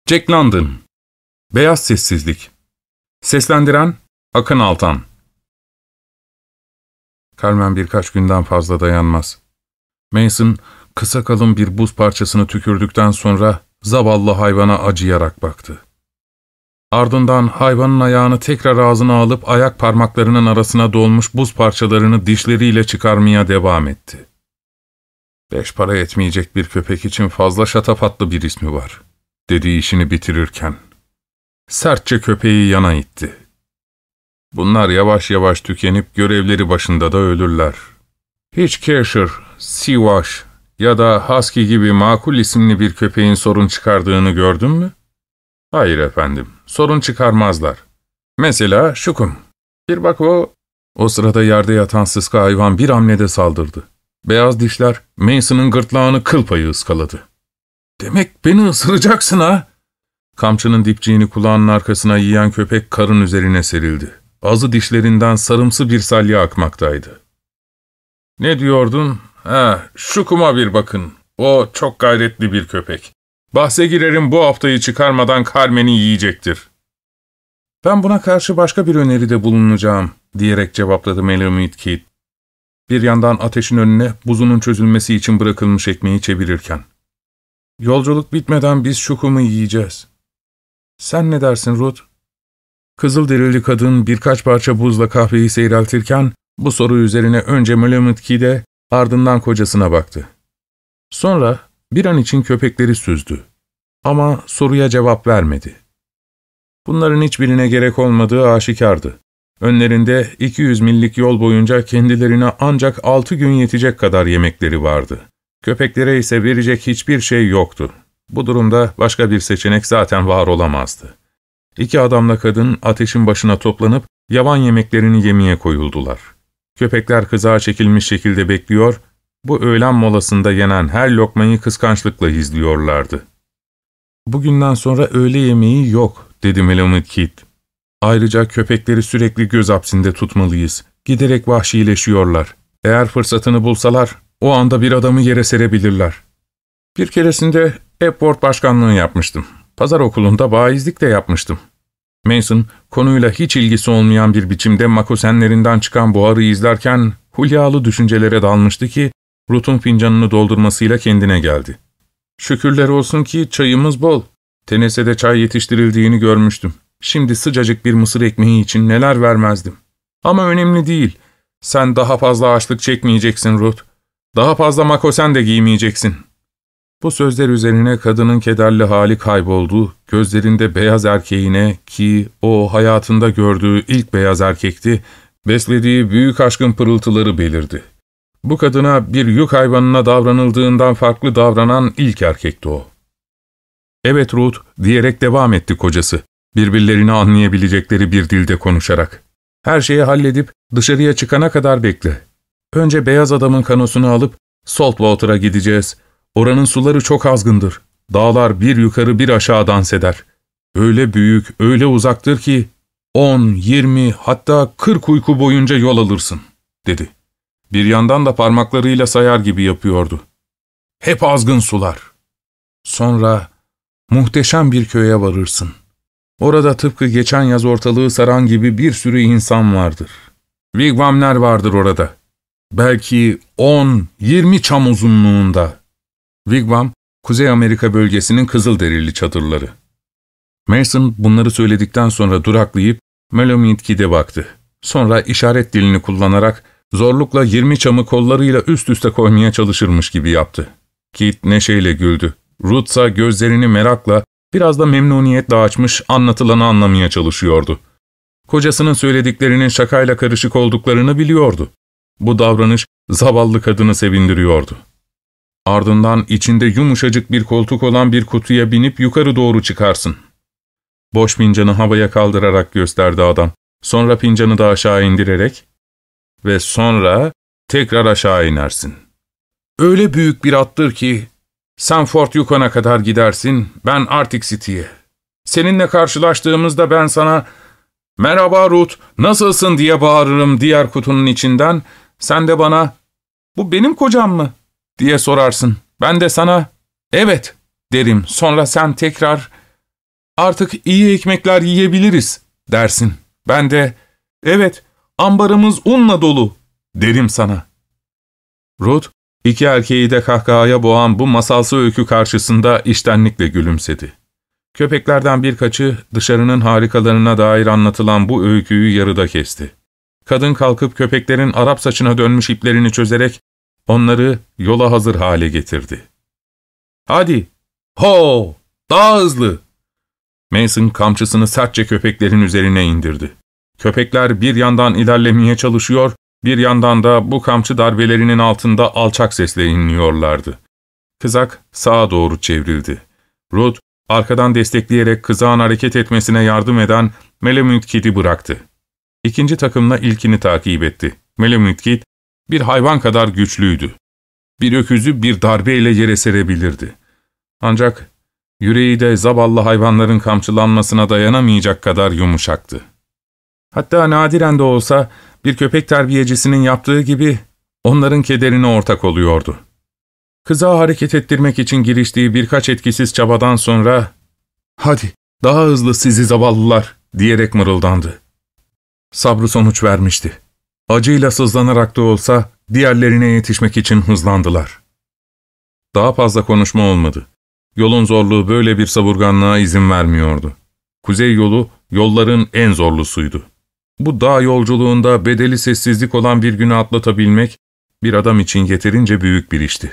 Jack London. Beyaz Sessizlik. Seslendiren Akın Altan. Carmen birkaç günden fazla dayanmaz. Mason, kısa kalın bir buz parçasını tükürdükten sonra zavallı hayvana acıyarak baktı. Ardından hayvanın ayağını tekrar ağzına alıp ayak parmaklarının arasına dolmuş buz parçalarını dişleriyle çıkarmaya devam etti. 5 para etmeyecek bir köpek için fazla şatafatlı bir ismi var, dedi işini bitirirken. Sertçe köpeği yana itti. Bunlar yavaş yavaş tükenip görevleri başında da ölürler. Hiç Kershaw, Siwash ya da Husky gibi makul isimli bir köpeğin sorun çıkardığını gördün mü? Hayır efendim, sorun çıkarmazlar. Mesela Şukum. Bir bak o sırada yerde yatan sıska hayvan bir hamlede saldırdı. Beyaz dişler Mason'ın gırtlağını kıl payı ıskaladı. Demek beni ısıracaksın ha? Kamçının dipçiğini kulağının arkasına yiyen köpek karın üzerine serildi. Ağzı dişlerinden sarımsı bir salya akmaktaydı. Ne diyordun? Şukum'a bir bakın. O çok gayretli bir köpek. Bahse girerim bu haftayı çıkarmadan Carmen'i yiyecektir. Ben buna karşı başka bir öneride bulunacağım, diyerek cevapladı Malamute Kid. Bir yandan ateşin önüne buzunun çözülmesi için bırakılmış ekmeği çevirirken. Yolculuk bitmeden biz Şukum'u yiyeceğiz. Sen ne dersin Ruth? Kızılderili kadın birkaç parça buzla kahveyi seyreltirken bu soru üzerine önce Malamute Kid'e ardından kocasına baktı. Sonra bir an için köpekleri süzdü. Ama soruya cevap vermedi. Bunların hiçbirine gerek olmadığı aşikardı. Önlerinde 200 millik yol boyunca kendilerine ancak 6 gün yetecek kadar yemekleri vardı. Köpeklere ise verecek hiçbir şey yoktu. Bu durumda başka bir seçenek zaten var olamazdı. 2 adamla kadın ateşin başına toplanıp yavan yemeklerini yemeye koyuldular. Köpekler kızağa çekilmiş şekilde bekliyor, bu öğlen molasında yenen her lokmayı kıskançlıkla izliyorlardı. Bugünden sonra öğle yemeği yok, dedi Malamute Kid. Ayrıca köpekleri sürekli göz hapsinde tutmalıyız. Giderek vahşileşiyorlar. Eğer fırsatını bulsalar, o anda bir adamı yere serebilirler. Bir keresinde Epworth başkanlığı yapmıştım. Pazar okulunda vaizlik de yapmıştım. Mason, konuyla hiç ilgisi olmayan bir biçimde makosenlerinden çıkan buharı izlerken hülyalı düşüncelere dalmıştı ki, Ruth'un fincanını doldurmasıyla kendine geldi. Şükürler olsun ki çayımız bol. Tennessee'de çay yetiştirildiğini görmüştüm. Şimdi sıcacık bir mısır ekmeği için neler vermezdim. Ama önemli değil. Sen daha fazla açlık çekmeyeceksin Ruth. Daha fazla makosen de giymeyeceksin. Bu sözler üzerine kadının kederli hali kayboldu. Gözlerinde beyaz erkeğine, ki o hayatında gördüğü ilk beyaz erkekti, beslediği büyük aşkın pırıltıları belirdi. Bu kadına bir yük hayvanına davranıldığından farklı davranan ilk erkekti o. Evet Ruth, diyerek devam etti kocası, birbirlerini anlayabilecekleri bir dilde konuşarak. Her şeyi halledip dışarıya çıkana kadar bekle. Önce beyaz adamın kanosunu alıp Saltwater'a gideceğiz. Oranın suları çok azgındır. Dağlar bir yukarı bir aşağı dans eder. Öyle büyük, öyle uzaktır ki 10, 20 hatta 40 uyku boyunca yol alırsın, dedi. Bir yandan da parmaklarıyla sayar gibi yapıyordu. Hep azgın sular. Sonra muhteşem bir köye varırsın. Orada tıpkı geçen yaz ortalığı saran gibi bir sürü insan vardır. Wigwamler vardır orada. Belki 10, 20 çam uzunluğunda. Wigwam, Kuzey Amerika bölgesinin Kızılderili çadırları. Mason bunları söyledikten sonra duraklayıp Malamute Kid'e baktı. Sonra işaret dilini kullanarak zorlukla 20 çamı kollarıyla üst üste koymaya çalışırmış gibi yaptı. Kid neşeyle güldü. Ruth ise gözlerini merakla, biraz da memnuniyetle açmış anlatılanı anlamaya çalışıyordu. Kocasının söylediklerinin şakayla karışık olduklarını biliyordu. Bu davranış zavallı kadını sevindiriyordu. Ardından içinde yumuşacık bir koltuk olan bir kutuya binip yukarı doğru çıkarsın. Boş fincanı havaya kaldırarak gösterdi adam. Sonra fincanı da aşağı indirerek ve sonra tekrar aşağı inersin. Öyle büyük bir attır ki sen Fort Yukon'a kadar gidersin, ben Arctic City'ye. Seninle karşılaştığımızda ben sana "Merhaba Ruth, nasılsın?" diye bağırırım diğer kutunun içinden. Sen de bana "Bu benim kocam mı?" diye sorarsın. Ben de sana "Evet" derim. Sonra sen tekrar Artık iyi ekmekler yiyebiliriz dersin. Ben de evet, ambarımız unla dolu derim sana. Ruth, iki erkeği de kahkahaya boğan bu masalsı öykü karşısında içtenlikle gülümsedi. Köpeklerden birkaçı dışarının harikalarına dair anlatılan bu öyküyü yarıda kesti. Kadın kalkıp köpeklerin Arap saçına dönmüş iplerini çözerek onları yola hazır hale getirdi. ''Hadi, ho, daha hızlı!'' Mason kamçısını sertçe köpeklerin üzerine indirdi. Köpekler bir yandan ilerlemeye çalışıyor, bir yandan da bu kamçı darbelerinin altında alçak sesle inliyorlardı. Kızak sağa doğru çevrildi. Ruth, arkadan destekleyerek kızağın hareket etmesine yardım eden Malamute Kid'i bıraktı. İkinci takımla ilkini takip etti. Malamute Kid, bir hayvan kadar güçlüydü. Bir öküzü bir darbeyle yere serebilirdi. Ancak yüreği de zavallı hayvanların kamçılanmasına dayanamayacak kadar yumuşaktı. Hatta nadiren de olsa bir köpek terbiyecisinin yaptığı gibi onların kederine ortak oluyordu. Kızağı hareket ettirmek için giriştiği birkaç etkisiz çabadan sonra ''Hadi, daha hızlı sizi zavallılar!'' diyerek mırıldandı. Sabrı sonuç vermişti. Acıyla sızlanarak da olsa diğerlerine yetişmek için hızlandılar. Daha fazla konuşma olmadı. Yolun zorluğu böyle bir savurganlığa izin vermiyordu. Kuzey yolu, yolların en zorlusuydu. Bu dağ yolculuğunda bedeli sessizlik olan bir günü atlatabilmek, bir adam için yeterince büyük bir işti.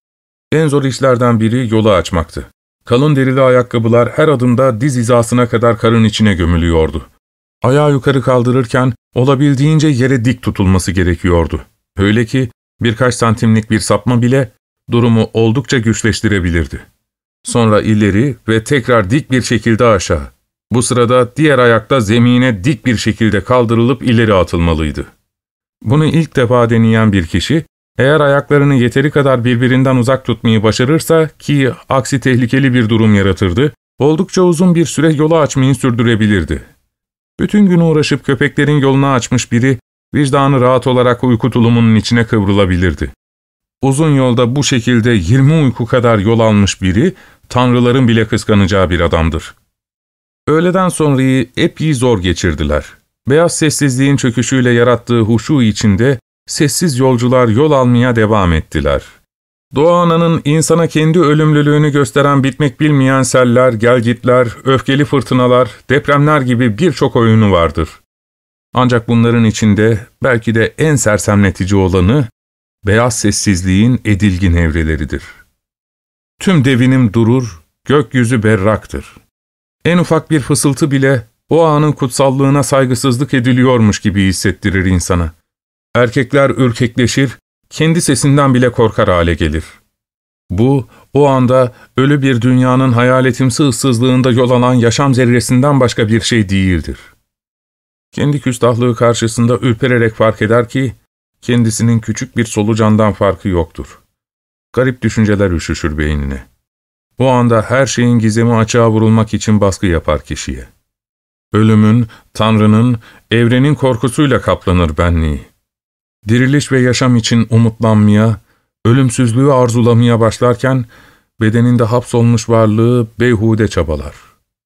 En zor işlerden biri yolu açmaktı. Kalın derili ayakkabılar her adımda diz hizasına kadar karın içine gömülüyordu. Ayağı yukarı kaldırırken olabildiğince yere dik tutulması gerekiyordu. Öyle ki birkaç santimlik bir sapma bile durumu oldukça güçleştirebilirdi. Sonra ileri ve tekrar dik bir şekilde aşağı. Bu sırada diğer ayakta zemine dik bir şekilde kaldırılıp ileri atılmalıydı. Bunu ilk defa deneyen bir kişi, eğer ayaklarını yeteri kadar birbirinden uzak tutmayı başarırsa, ki aksi tehlikeli bir durum yaratırdı, oldukça uzun bir süre yolu açmayı sürdürebilirdi. Bütün gün uğraşıp köpeklerin yolunu açmış biri, vicdanı rahat olarak uyku tulumunun içine kıvrılabilirdi. Uzun yolda bu şekilde 20 uyku kadar yol almış biri, tanrıların bile kıskanacağı bir adamdır. Öğleden sonrayı epey zor geçirdiler. Beyaz sessizliğin çöküşüyle yarattığı huşu içinde sessiz yolcular yol almaya devam ettiler. Doğa Ana'nın insana kendi ölümlülüğünü gösteren bitmek bilmeyen seller, gelgitler, öfkeli fırtınalar, depremler gibi birçok oyunu vardır. Ancak bunların içinde belki de en sersemletici olanı, beyaz sessizliğin edilgin evreleridir. Tüm devinim durur, gökyüzü berraktır. En ufak bir fısıltı bile o anın kutsallığına saygısızlık ediliyormuş gibi hissettirir insana. Erkekler ürkekleşir, kendi sesinden bile korkar hale gelir. Bu, o anda ölü bir dünyanın hayaletimsi ıssızlığında yol alan yaşam zerresinden başka bir şey değildir. Kendi küstahlığı karşısında ürpererek fark eder ki, kendisinin küçük bir solucandan farkı yoktur. Garip düşünceler üşüşür beynine. O anda her şeyin gizemi açığa vurulmak için baskı yapar kişiye. Ölümün, Tanrı'nın, evrenin korkusuyla kaplanır benliği. Diriliş ve yaşam için umutlanmaya, ölümsüzlüğü arzulamaya başlarken, bedeninde hapsolmuş varlığı beyhude çabalar.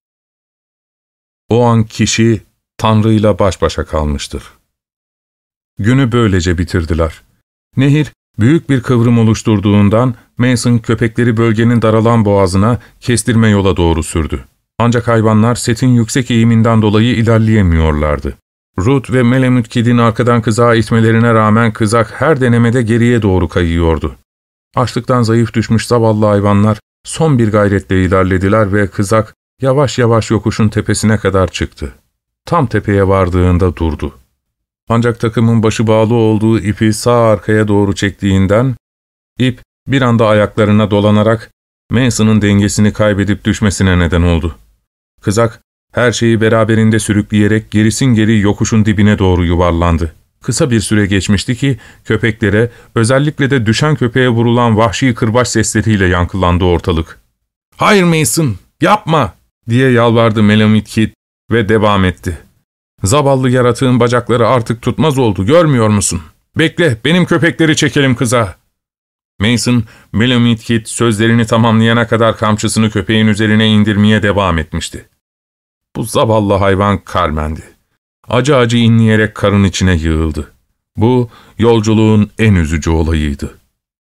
O an kişi, Tanrı'yla baş başa kalmıştır. Günü böylece bitirdiler. Nehir, büyük bir kıvrım oluşturduğundan Mason köpekleri bölgenin daralan boğazına, kestirme yola doğru sürdü. Ancak hayvanlar setin yüksek eğiminden dolayı ilerleyemiyorlardı. Ruth ve Malamute Kid'in arkadan kızağı itmelerine rağmen kızak her denemede geriye doğru kayıyordu. Açlıktan zayıf düşmüş zavallı hayvanlar son bir gayretle ilerlediler ve kızak yavaş yavaş yokuşun tepesine kadar çıktı. Tam tepeye vardığında durdu. Ancak takımın başı bağlı olduğu ipi sağ arkaya doğru çektiğinden, ip bir anda ayaklarına dolanarak Mason'ın dengesini kaybedip düşmesine neden oldu. Kızak, her şeyi beraberinde sürükleyerek gerisin geri yokuşun dibine doğru yuvarlandı. Kısa bir süre geçmişti ki, köpeklere, özellikle de düşen köpeğe vurulan vahşi kırbaç sesleriyle yankılandı ortalık. ''Hayır Mason, yapma!'' diye yalvardı Malamute Kid ve devam etti. ''Zavallı yaratığın bacakları artık tutmaz oldu, görmüyor musun? Bekle, benim köpekleri çekelim kıza.'' Mason, Malamute Kid sözlerini tamamlayana kadar kamçısını köpeğin üzerine indirmeye devam etmişti. Bu zavallı hayvan Carmen'di. Acı acı inleyerek karın içine yığıldı. Bu, yolculuğun en üzücü olayıydı.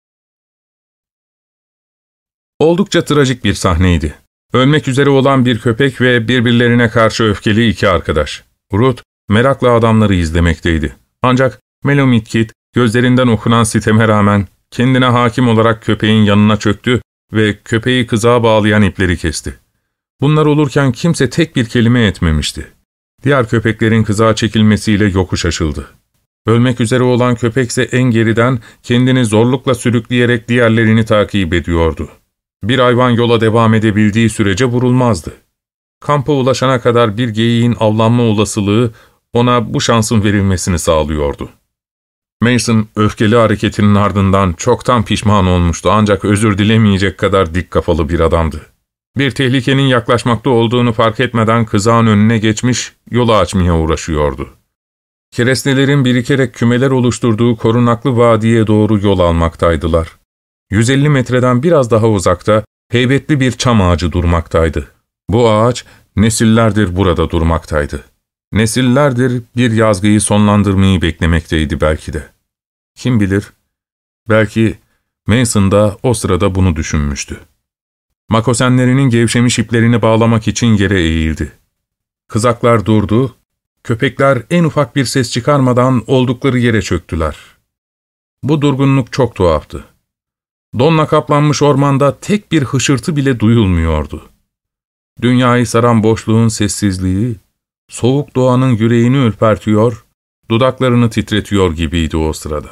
Oldukça trajik bir sahneydi. Ölmek üzere olan bir köpek ve birbirlerine karşı öfkeli iki arkadaş. Ruth, merakla adamları izlemekteydi. Ancak Melomit Kid, gözlerinden okunan siteme rağmen kendine hakim olarak köpeğin yanına çöktü ve köpeği kızağa bağlayan ipleri kesti. Bunlar olurken kimse tek bir kelime etmemişti. Diğer köpeklerin kızağa çekilmesiyle yokuş aşıldı. Ölmek üzere olan köpekse en geriden kendini zorlukla sürükleyerek diğerlerini takip ediyordu. Bir hayvan yola devam edebildiği sürece vurulmazdı. Kampa ulaşana kadar bir geyiğin avlanma olasılığı ona bu şansın verilmesini sağlıyordu. Mason öfkeli hareketinin ardından çoktan pişman olmuştu ancak özür dilemeyecek kadar dik kafalı bir adamdı. Bir tehlikenin yaklaşmakta olduğunu fark etmeden kızağın önüne geçmiş, yolu açmaya uğraşıyordu. Kerestelerin birikerek kümeler oluşturduğu korunaklı vadiye doğru yol almaktaydılar. 150 metreden biraz daha uzakta heybetli bir çam ağacı durmaktaydı. Bu ağaç nesillerdir burada durmaktaydı. Nesillerdir bir yazgıyı sonlandırmayı beklemekteydi belki de. Kim bilir, belki Mason da o sırada bunu düşünmüştü. Makosenlerinin gevşemiş iplerini bağlamak için yere eğildi. Kızaklar durdu, köpekler en ufak bir ses çıkarmadan oldukları yere çöktüler. Bu durgunluk çok tuhaftı. Donla kaplanmış ormanda tek bir hışırtı bile duyulmuyordu. Dünyayı saran boşluğun sessizliği, soğuk doğanın yüreğini ürpertiyor, dudaklarını titretiyor gibiydi o sırada.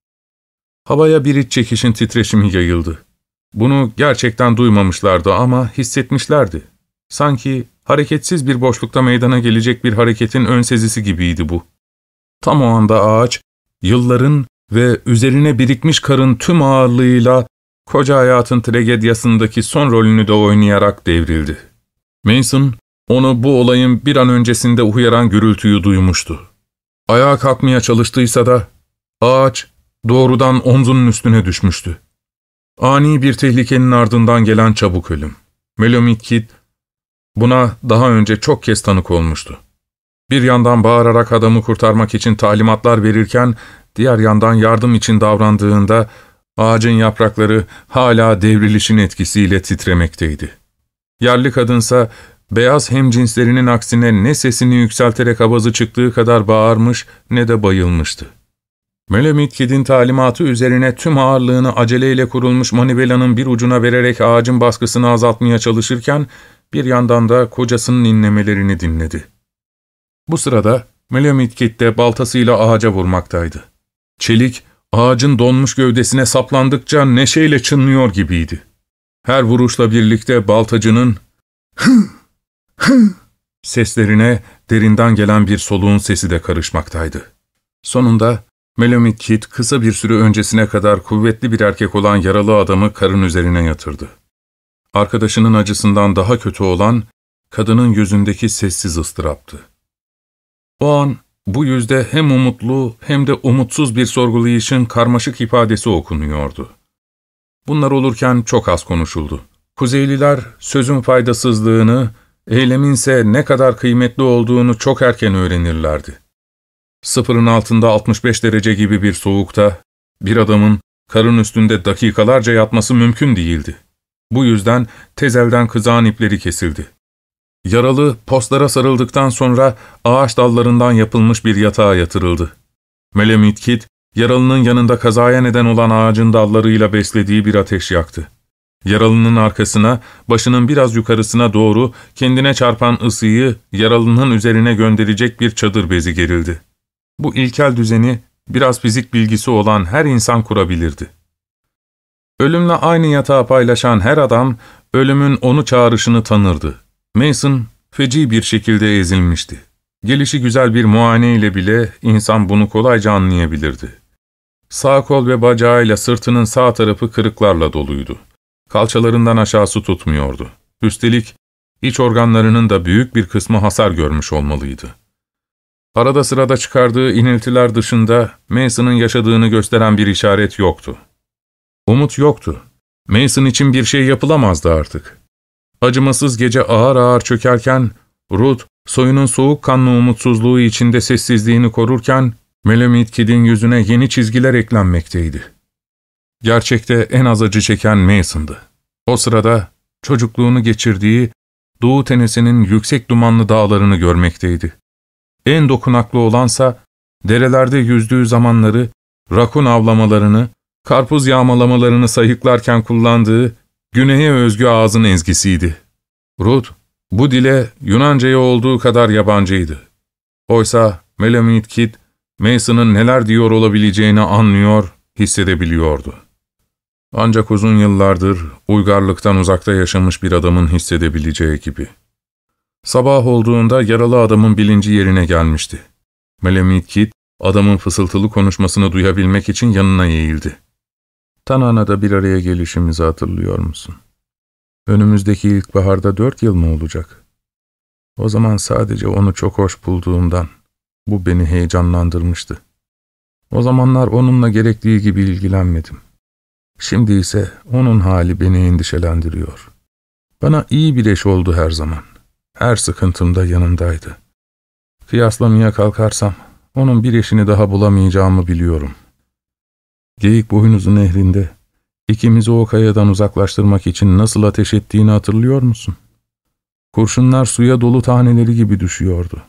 Havaya bir iç çekişin titreşimi yayıldı. Bunu gerçekten duymamışlardı ama hissetmişlerdi. Sanki hareketsiz bir boşlukta meydana gelecek bir hareketin ön sezisi gibiydi bu. Tam o anda ağaç, yılların ve üzerine birikmiş karın tüm ağırlığıyla koca hayatın tragediyasındaki son rolünü de oynayarak devrildi. Mason, onu bu olayın bir an öncesinde uyaran gürültüyü duymuştu. Ayağa kalkmaya çalıştıysa da ağaç doğrudan omzunun üstüne düşmüştü. Ani bir tehlikenin ardından gelen çabuk ölüm. Melomit Kid buna daha önce çok kez tanık olmuştu. Bir yandan bağırarak adamı kurtarmak için talimatlar verirken, diğer yandan yardım için davrandığında ağacın yaprakları hala devrilişin etkisiyle titremekteydi. Yerli kadınsa beyaz hemcinslerinin aksine ne sesini yükselterek avazı çıktığı kadar bağırmış ne de bayılmıştı. Melomit Kid'in talimatı üzerine tüm ağırlığını aceleyle kurulmuş manivelanın bir ucuna vererek ağacın baskısını azaltmaya çalışırken bir yandan da kocasının inlemelerini dinledi. Bu sırada Melomit Kid de baltasıyla ağaca vurmaktaydı. Çelik ağacın donmuş gövdesine saplandıkça neşeyle çınlıyor gibiydi. Her vuruşla birlikte baltacının seslerine derinden gelen bir soluğun sesi de karışmaktaydı. Sonunda Melomit Kid kısa bir süre öncesine kadar kuvvetli bir erkek olan yaralı adamı karın üzerine yatırdı. Arkadaşının acısından daha kötü olan kadının yüzündeki sessiz ıstıraptı. O an bu yüzde hem umutlu hem de umutsuz bir sorgulayışın karmaşık ifadesi okunuyordu. Bunlar olurken çok az konuşuldu. Kuzeyliler sözün faydasızlığını, eyleminse ne kadar kıymetli olduğunu çok erken öğrenirlerdi. Sıfırın altında 65 derece gibi bir soğukta bir adamın karın üstünde dakikalarca yatması mümkün değildi. Bu yüzden tez elden kızağın ipleri kesildi. Yaralı postlara sarıldıktan sonra ağaç dallarından yapılmış bir yatağa yatırıldı. Melomit Kid, yaralının yanında kazaya neden olan ağacın dallarıyla beslediği bir ateş yaktı. Yaralının arkasına, başının biraz yukarısına doğru kendine çarpan ısıyı yaralının üzerine gönderecek bir çadır bezi gerildi. Bu ilkel düzeni biraz fizik bilgisi olan her insan kurabilirdi. Ölümle aynı yatağı paylaşan her adam, ölümün onu çağrışını tanırdı. Mason, feci bir şekilde ezilmişti. Gelişigüzel bir muayene ile bile insan bunu kolayca anlayabilirdi. Sağ kol ve bacağıyla sırtının sağ tarafı kırıklarla doluydu. Kalçalarından aşağısı tutmuyordu. Üstelik iç organlarının da büyük bir kısmı hasar görmüş olmalıydı. Arada sırada çıkardığı iniltiler dışında Mason'ın yaşadığını gösteren bir işaret yoktu. Umut yoktu. Mason için bir şey yapılamazdı artık. Acımasız gece ağır ağır çökerken Ruth, soyunun soğukkanlı umutsuzluğu içinde sessizliğini korurken, Melamit Kid'in yüzüne yeni çizgiler eklenmekteydi. Gerçekte en az acı çeken Mason'dı. O sırada çocukluğunu geçirdiği Doğu Tennessee'nin yüksek dumanlı dağlarını görmekteydi. En dokunaklı olansa, derelerde yüzdüğü zamanları, rakun avlamalarını, karpuz yağmalamalarını sayıklarken kullandığı güneye özgü ağzın ezgisiydi. Ruth, bu dile Yunanca'ya olduğu kadar yabancıydı. Oysa Melamit Kid, Mason'ın neler diyor olabileceğini anlıyor, hissedebiliyordu. Ancak uzun yıllardır uygarlıktan uzakta yaşamış bir adamın hissedebileceği gibi. Sabah olduğunda yaralı adamın bilinci yerine gelmişti. Melamit Kid, adamın fısıltılı konuşmasını duyabilmek için yanına eğildi. Tanana'da bir araya gelişimizi hatırlıyor musun? Önümüzdeki ilkbaharda 4 yıl mı olacak? O zaman sadece onu çok hoş bulduğumdan bu beni heyecanlandırmıştı. O zamanlar onunla gerektiği gibi ilgilenmedim. Şimdi ise onun hali beni endişelendiriyor. Bana iyi bir eş oldu her zaman. Her sıkıntımda yanımdaydı. Kıyaslamaya kalkarsam onun bir eşini daha bulamayacağımı biliyorum. Geyikboynuzu nehrinde ikimizi o kayadan uzaklaştırmak için nasıl ateş ettiğini hatırlıyor musun? Kurşunlar suya dolu taneleri gibi düşüyordu.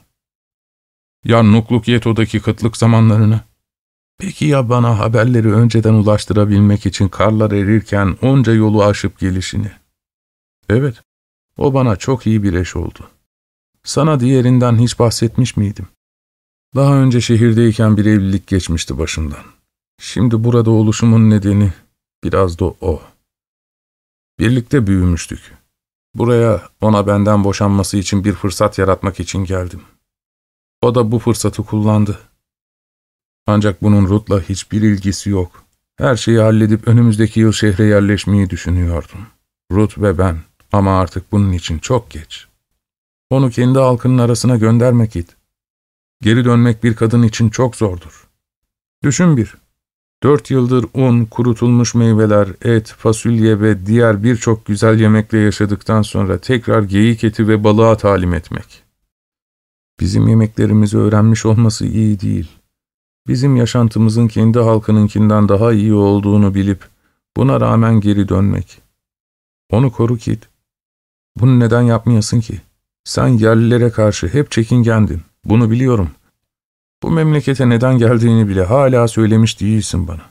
Ya Nukluk-Yeto'daki kıtlık zamanlarını? Peki ya bana haberleri önceden ulaştırabilmek için karlar erirken onca yolu aşıp gelişini? Evet, o bana çok iyi bir eş oldu. Sana diğerinden hiç bahsetmiş miydim? Daha önce şehirdeyken bir evlilik geçmişti başımdan. Şimdi burada oluşumun nedeni biraz da o. Birlikte büyümüştük. Buraya ona benden boşanması için bir fırsat yaratmak için geldim. O da bu fırsatı kullandı. Ancak bunun Ruth'la hiçbir ilgisi yok. Her şeyi halledip önümüzdeki yıl şehre yerleşmeyi düşünüyordum. Ruth ve ben, ama artık bunun için çok geç. Onu kendi halkının arasına göndermek it. Geri dönmek bir kadın için çok zordur. Düşün bir. 4 yıldır un, kurutulmuş meyveler, et, fasulye ve diğer birçok güzel yemekle yaşadıktan sonra tekrar geyik eti ve balığa talim etmek. Bizim yemeklerimizi öğrenmiş olması iyi değil. Bizim yaşantımızın kendi halkınınkinden daha iyi olduğunu bilip buna rağmen geri dönmek. Onu koru Kid. Bunu neden yapmayasın ki? Sen yerlilere karşı hep çekingendin. Bunu biliyorum. Bu memlekete neden geldiğini bile hala söylemiş değilsin bana.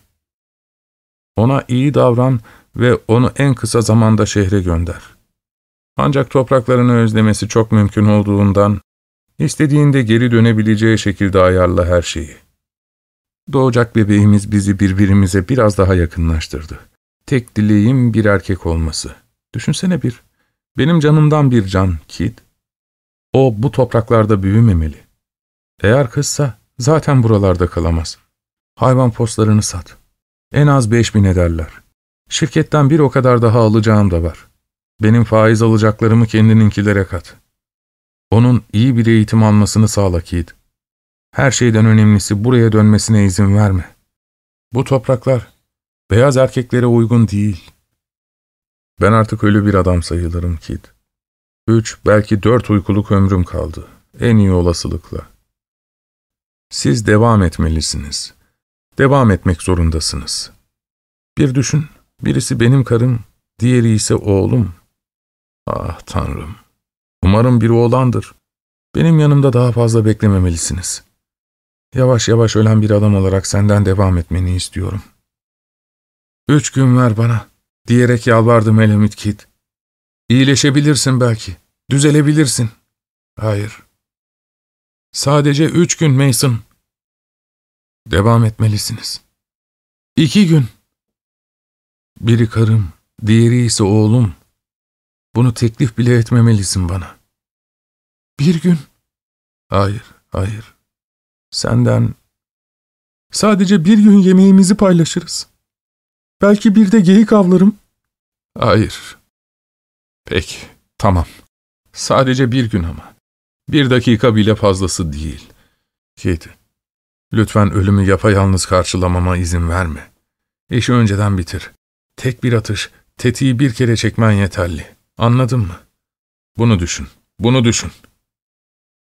Ona iyi davran ve onu en kısa zamanda şehre gönder. Ancak topraklarını özlemesi çok mümkün olduğundan, istediğinde geri dönebileceği şekilde ayarla her şeyi. Doğacak bebeğimiz bizi birbirimize biraz daha yakınlaştırdı. Tek dileğim bir erkek olması. Düşünsene bir, benim canımdan bir can, Kid. O bu topraklarda büyümemeli. Eğer kızsa zaten buralarda kalamaz. Hayvan postlarını sat. En az 5.000 ederler. Şirketten bir o kadar daha alacağım da var. Benim faiz alacaklarımı kendininkilere kat. Onun iyi bir eğitim almasını sağla Kid. Her şeyden önemlisi buraya dönmesine izin verme. Bu topraklar beyaz erkeklere uygun değil. Ben artık ölü bir adam sayılırım Kid. 3, belki 4 uykuluk ömrüm kaldı. En iyi olasılıkla. Siz devam etmelisiniz. Devam etmek zorundasınız. Bir düşün, birisi benim karım, diğeri ise oğlum. Ah Tanrım, umarım bir oğlandır. Benim yanımda daha fazla beklememelisiniz. Yavaş yavaş ölen bir adam olarak senden devam etmeni istiyorum. 3 gün ver bana, diyerek yalvardı Melamit Kid. İyileşebilirsin belki, düzelebilirsin. Hayır. Sadece 3 gün Mason. Devam etmelisiniz. 2 gün. Biri karım, diğeri ise oğlum. Bunu teklif bile etmemelisin bana. 1 gün. Hayır, hayır. Senden sadece 1 gün yemeğimizi paylaşırız. Belki bir de geyik avlarım. Hayır. Peki, tamam. Sadece 1 gün ama. 1 dakika bile fazlası değil. Kid, lütfen ölümü yapayalnız karşılamama izin verme. İşi önceden bitir. Tek bir atış, tetiği bir kere çekmen yeterli. Anladın mı? Bunu düşün, bunu düşün.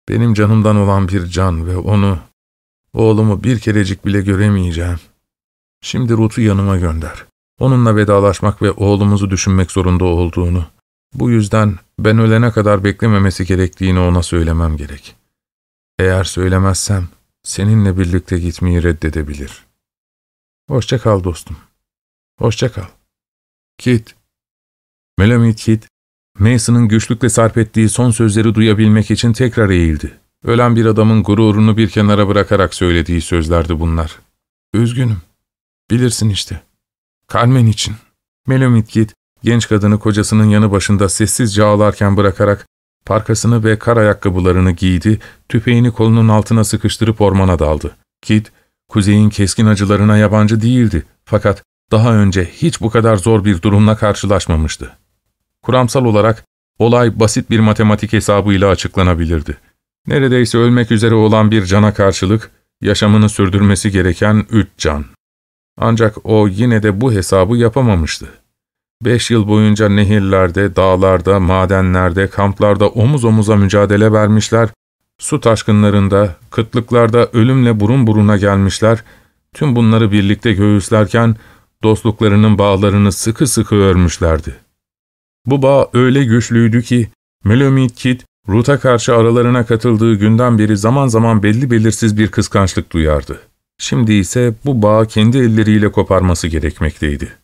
Benim canımdan olan bir can ve oğlumu bir kerecik bile göremeyeceğim. Şimdi Ruth'u yanıma gönder. Onunla vedalaşmak ve oğlumuzu düşünmek zorunda olduğunu, bu yüzden ben ölene kadar beklememesi gerektiğini ona söylemem gerek. Eğer söylemezsem, seninle birlikte gitmeyi reddedebilir. Hoşça kal dostum. Hoşça kal. Kit. Melamit Kit, Mason'ın güçlükle sarf ettiği son sözleri duyabilmek için tekrar eğildi. Ölen bir adamın gururunu bir kenara bırakarak söylediği sözlerdi bunlar. Üzgünüm. Bilirsin işte. Carmen için. Melamit Kit, genç kadını kocasının yanı başında sessizce ağlarken bırakarak parkasını ve kar ayakkabılarını giydi, tüfeğini kolunun altına sıkıştırıp ormana daldı. Kit, kuzeyin keskin acılarına yabancı değildi fakat daha önce hiç bu kadar zor bir durumla karşılaşmamıştı. Kuramsal olarak olay basit bir matematik hesabıyla açıklanabilirdi. Neredeyse ölmek üzere olan bir cana karşılık yaşamını sürdürmesi gereken 3 can. Ancak o yine de bu hesabı yapamamıştı. 5 yıl boyunca nehirlerde, dağlarda, madenlerde, kamplarda omuz omuza mücadele vermişler, su taşkınlarında, kıtlıklarda ölümle burun buruna gelmişler, tüm bunları birlikte göğüslerken dostluklarının bağlarını sıkı sıkı örmüşlerdi. Bu bağ öyle güçlüydü ki, Melamit Kit, Ruth'a karşı aralarına katıldığı günden beri zaman zaman belli belirsiz bir kıskançlık duyardı. Şimdi ise bu bağı kendi elleriyle koparması gerekmekteydi.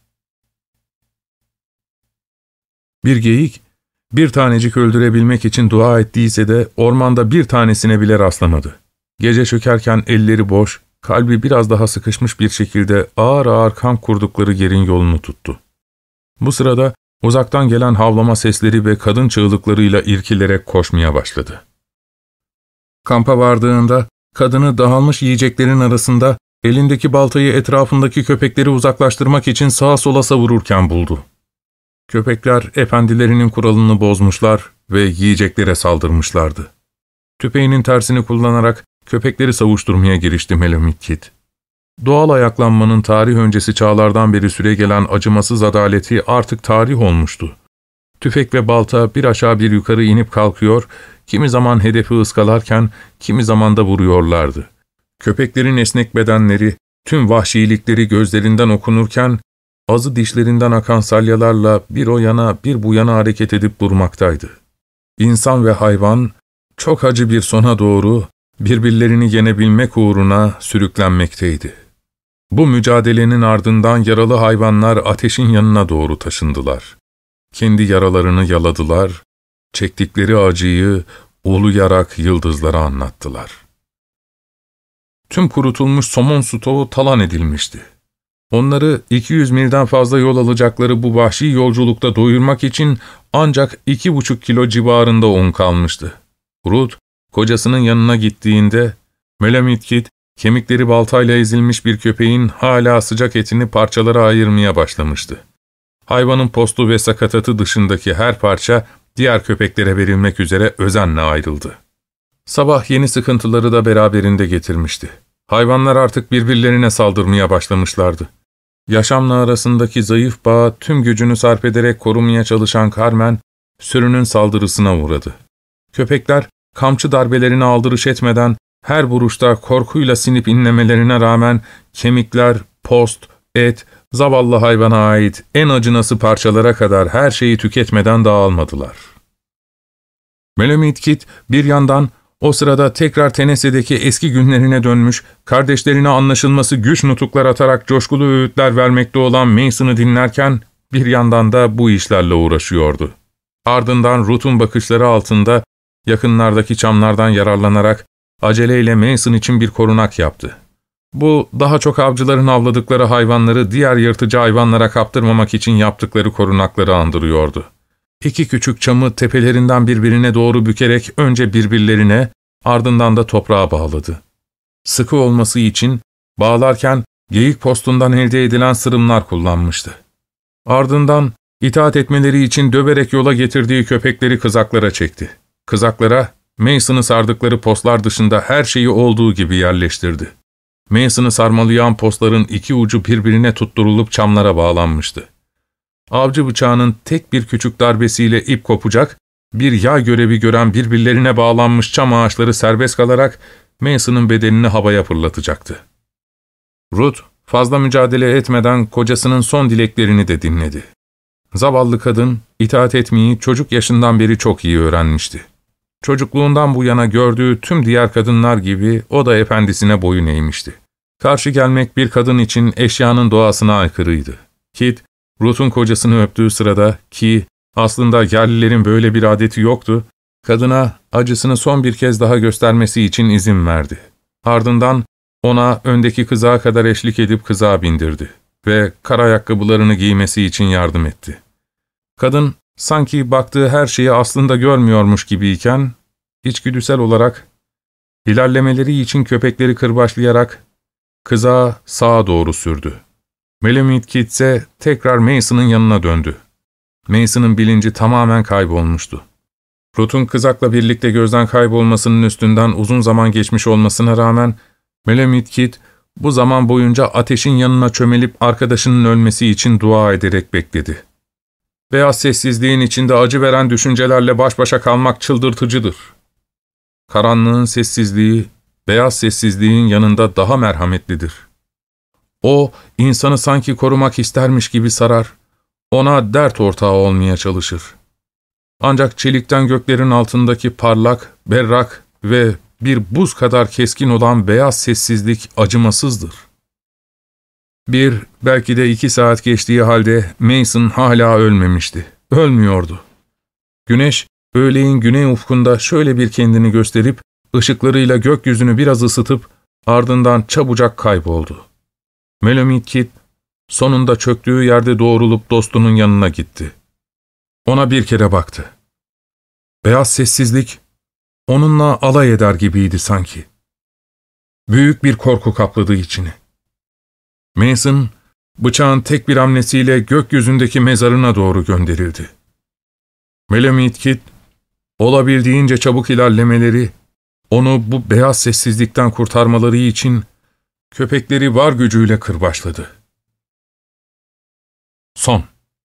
Bir geyik, bir tanecik öldürebilmek için dua ettiyse de ormanda bir tanesine bile rastlamadı. Gece çökerken elleri boş, kalbi biraz daha sıkışmış bir şekilde ağır ağır kamp kurdukları yerin yolunu tuttu. Bu sırada uzaktan gelen havlama sesleri ve kadın çığlıklarıyla irkilerek koşmaya başladı. Kampa vardığında kadını dağılmış yiyeceklerin arasında elindeki baltayı etrafındaki köpekleri uzaklaştırmak için sağa sola savururken buldu. Köpekler efendilerinin kuralını bozmuşlar ve yiyeceklere saldırmışlardı. Tüfeğinin tersini kullanarak köpekleri savuşturmaya girişti Melamit Kit. Doğal ayaklanmanın tarih öncesi çağlardan beri süregelen acımasız adaleti artık tarih olmuştu. Tüfek ve balta bir aşağı bir yukarı inip kalkıyor, kimi zaman hedefi ıskalarken, kimi zaman da vuruyorlardı. Köpeklerin esnek bedenleri, tüm vahşilikleri gözlerinden okunurken, azı dişlerinden akan salyalarla bir o yana bir bu yana hareket edip durmaktaydı. İnsan ve hayvan, çok acı bir sona doğru birbirlerini yenebilmek uğruna sürüklenmekteydi. Bu mücadelenin ardından yaralı hayvanlar ateşin yanına doğru taşındılar. Kendi yaralarını yaladılar, çektikleri acıyı uluyarak yıldızlara anlattılar. Tüm kurutulmuş somon stoğu talan edilmişti. Onları 200 milden fazla yol alacakları bu vahşi yolculukta doyurmak için ancak 2,5 kilo civarında un kalmıştı. Ruth, kocasının yanına gittiğinde, Melamit Kit, kemikleri baltayla ezilmiş bir köpeğin hala sıcak etini parçalara ayırmaya başlamıştı. Hayvanın postu ve sakatatı dışındaki her parça diğer köpeklere verilmek üzere özenle ayrıldı. Sabah yeni sıkıntıları da beraberinde getirmişti. Hayvanlar artık birbirlerine saldırmaya başlamışlardı. Yaşamla arasındaki zayıf bağı tüm gücünü sarf ederek korumaya çalışan Carmen, sürünün saldırısına uğradı. Köpekler, kamçı darbelerine aldırış etmeden, her vuruşta korkuyla sinip inlemelerine rağmen kemikler, post, et, zavallı hayvana ait en acınası parçalara kadar her şeyi tüketmeden dağılmadılar. Melamit Kit bir yandan o sırada tekrar Tennessee'deki eski günlerine dönmüş, kardeşlerine anlaşılması güç nutuklar atarak coşkulu öğütler vermekte olan Mason'ı dinlerken bir yandan da bu işlerle uğraşıyordu. Ardından Ruth'un bakışları altında yakınlardaki çamlardan yararlanarak aceleyle Mason için bir korunak yaptı. Bu, daha çok avcıların avladıkları hayvanları diğer yırtıcı hayvanlara kaptırmamak için yaptıkları korunakları andırıyordu. 2 küçük çamı tepelerinden birbirine doğru bükerek önce birbirlerine, ardından da toprağa bağladı. Sıkı olması için bağlarken geyik postundan elde edilen sırımlar kullanmıştı. Ardından itaat etmeleri için döverek yola getirdiği köpekleri kızaklara çekti. Kızaklara Mason'ı sardıkları postlar dışında her şeyi olduğu gibi yerleştirdi. Mason'ı sarmalayan postların 2 ucu birbirine tutturulup çamlara bağlanmıştı. Avcı bıçağının tek bir küçük darbesiyle ip kopacak, bir yağ görevi gören birbirlerine bağlanmış çam ağaçları serbest kalarak Mason'ın bedenini havaya fırlatacaktı. Ruth fazla mücadele etmeden kocasının son dileklerini de dinledi. Zavallı kadın itaat etmeyi çocuk yaşından beri çok iyi öğrenmişti. Çocukluğundan bu yana gördüğü tüm diğer kadınlar gibi o da efendisine boyun eğmişti. Karşı gelmek bir kadın için eşyanın doğasına aykırıydı. Kit, Ruth'un kocasını öptüğü sırada ki aslında yerlilerin böyle bir adeti yoktu, kadına acısını son bir kez daha göstermesi için izin verdi. Ardından ona öndeki kızağa kadar eşlik edip kızağa bindirdi ve kar ayakkabılarını giymesi için yardım etti. Kadın sanki baktığı her şeyi aslında görmüyormuş gibiyken, içgüdüsel olarak ilerlemeleri için köpekleri kırbaçlayarak kızağı sağa doğru sürdü. Melamit Kit ise tekrar Mason'ın yanına döndü. Mason'ın bilinci tamamen kaybolmuştu. Ruth'un kızakla birlikte gözden kaybolmasının üstünden uzun zaman geçmiş olmasına rağmen Melamit Kit bu zaman boyunca ateşin yanına çömelip arkadaşının ölmesi için dua ederek bekledi. Beyaz sessizliğin içinde acı veren düşüncelerle baş başa kalmak çıldırtıcıdır. Karanlığın sessizliği, beyaz sessizliğin yanında daha merhametlidir. O, insanı sanki korumak istermiş gibi sarar, ona dert ortağı olmaya çalışır. Ancak çelikten göklerin altındaki parlak, berrak ve bir buz kadar keskin olan beyaz sessizlik acımasızdır. Belki de 2 saat geçtiği halde Mason hala ölmemişti. Ölmüyordu. Güneş, öğleyin güney ufkunda şöyle bir kendini gösterip, ışıklarıyla gökyüzünü biraz ısıtıp, ardından çabucak kayboldu. Melamit Kit, sonunda çöktüğü yerde doğrulup dostunun yanına gitti. Ona bir kere baktı. Beyaz sessizlik, onunla alay eder gibiydi sanki. Büyük bir korku kapladı içini. Mason, bıçağın tek bir hamlesiyle gökyüzündeki mezarına doğru gönderildi. Melamit Kit, olabildiğince çabuk ilerlemeleri, onu bu beyaz sessizlikten kurtarmaları için köpekleri var gücüyle kırbaçladı. Son.